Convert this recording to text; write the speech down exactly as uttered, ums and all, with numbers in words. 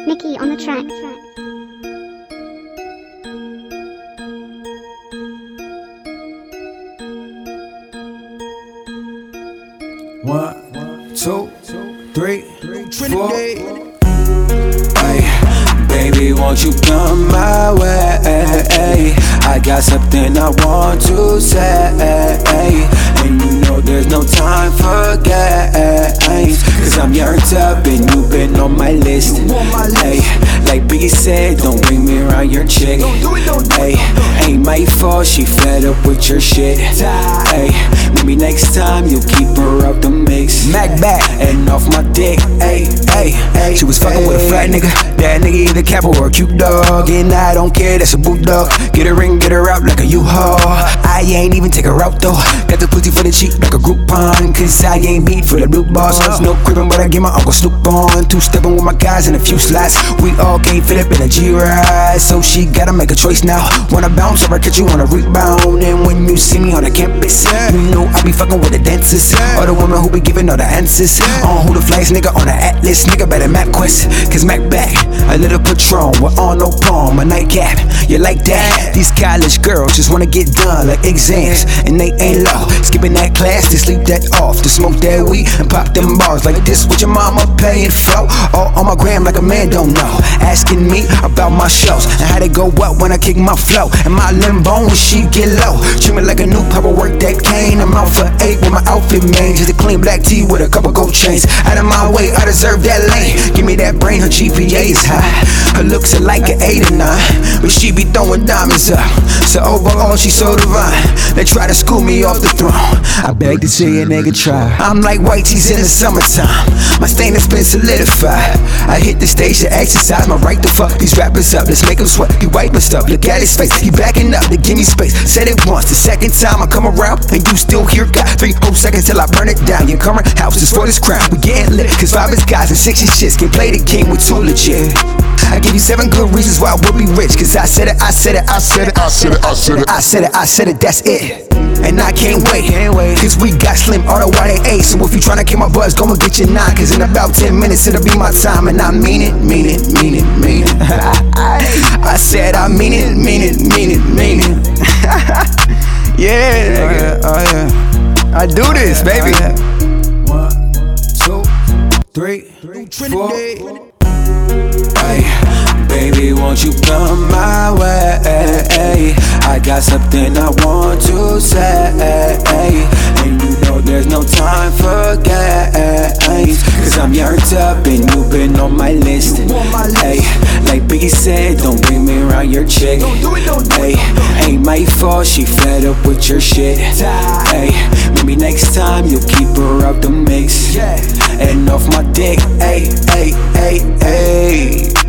Mickey on the track. One, two, three, four. Hey, baby, won't you come my way? I got something I want to say, and you know there's no time for games, cause I'm your up and you've been on my list. Hey, like Biggie said, don't bring me around your chick. Hey, ain't my fault, she fed up with your shit. Hey, maybe next time you'll keep her out the mix. Mac back and off my dick. Hey, hey, hey. She was fucking with a fat nigga. That nigga either cap or a cute dog, and I don't care, that's a boot dog. Get her in, get her out like a U-Haul. I ain't even take her out though. Got the pussy for the cheek like a Groupon, cause I ain't beat for the blue balls. No cribbin', but I get my uncle Snoop on. Two-steppin' with my guys in a few slots. We all can't fit up in a G-Ride, so she gotta make a choice now. Wanna bounce or I catch you on a rebound. And when you see me on the campus, you know I be fucking with the dancers, or the women who be giving all the answers. On who the flags, nigga, on the Atlas. Nigga better Mac Quest, cause Mac back. A little Patron, we're on no palm, a nightcap. You like that? These college girls just wanna get done like exams, and they ain't low. Skipping that class to sleep that off, to smoke that weed and pop them bars like this. What your mama paying for? All on my gram like a man don't know. Asking me about my shows and how they go up when I kick my flow. And my limbo when she get low. Treat me like a new papa, work that cane. I'm out for eight with my outfit man. Just a clean black tee with a couple gold chains. Out of my way, I deserve that lane. Give me that brain, her G P A is high. Her looks are like an eight or nine, but she be throwing diamonds up. So overall, she so divine. They try to school me off the throne. I beg to see a nigga try. I'm like white tees in the summertime. My stain has been solidified. I hit the stage to exercise my right to fuck these rappers up. Let's make them sweat. He wiping stuff. Look at his face. He backing up to give me space. Said it once. The second time I come around and you still here. Got three whole seconds till I burn it down. Your current house is for this crown. We getting lit. Cause five is guys and six is shits. Can play the game with two legit. I give you seven good reasons why I would be rich. Cause I said it, I said it, I said it, I said it, I said it, I said it, I said it, that's it. And I can't wait, cause we got Slim all the Y they A. So if you tryna kill my buzz, go and get your nine. Cause in about ten minutes it'll be my time. And I mean it, mean it, mean it, mean it. I said I mean it, mean it, mean it, mean it. Yeah, nigga. Oh yeah, I do this, baby. One, two, three, four. Hey, baby, won't you come my way? I got something I want to say, and you know there's no time for games, cause I'm your up and you've been on my list. Hey, like Biggie said, don't bring me around your chick. Hey, ain't my fault, she fed up with your shit. Hey, maybe next time you'll keep her out the mix and off my dick. Hey, hey, hey, hey.